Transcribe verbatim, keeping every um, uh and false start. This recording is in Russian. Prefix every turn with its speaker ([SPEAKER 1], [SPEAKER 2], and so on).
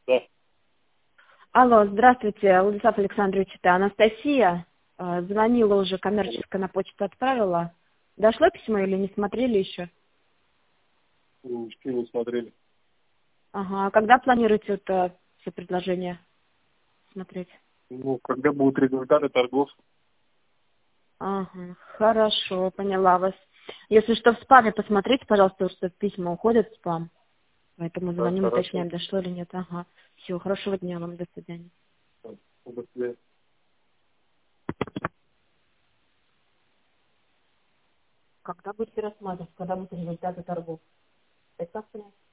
[SPEAKER 1] Да.
[SPEAKER 2] Алло, здравствуйте, Владислав Александрович, это Анастасия. Э, Звонила уже, коммерческая на почту отправила. Дошло письмо или не смотрели еще?
[SPEAKER 1] Ничего не смотрели.
[SPEAKER 2] Ага, а когда планируете это все предложения смотреть?
[SPEAKER 1] Ну, когда будут результаты торгов?
[SPEAKER 2] Ага, хорошо, поняла вас. Если что, в спаме посмотрите, пожалуйста, потому что письма уходят в спам. Поэтому
[SPEAKER 1] Да,
[SPEAKER 2] звоним,
[SPEAKER 1] хорошо.
[SPEAKER 2] уточняем, дошло или нет. Ага. Все, хорошего дня вам, до свидания.
[SPEAKER 1] До свидания.
[SPEAKER 2] Когда будете рассматривать, когда будут результаты торгов? Это как понять?